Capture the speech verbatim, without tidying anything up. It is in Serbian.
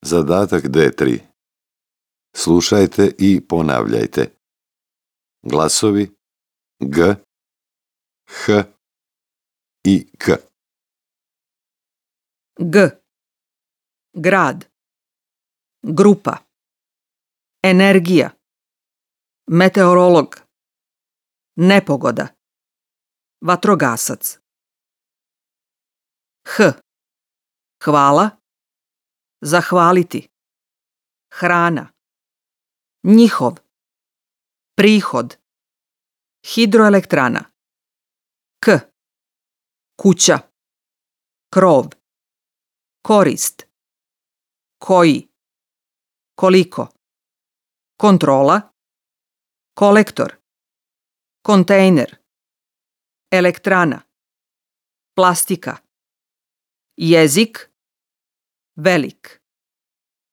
Zadatak D tri. Slušajte i ponavljajte. Glasovi G, H i K. G. Grad. Grupa. Energija. Meteorolog. Nepogoda. Vatrogasac. H. Hvala. Zahvaliti. Hrana. Njihov. Prihod. Hidroelektrana. K. Kuća. Krov. Korist. Koji. Koliko. Kontrola. Kolektor. Kontejner. Elektrana. Plastika. Jezik. Velik.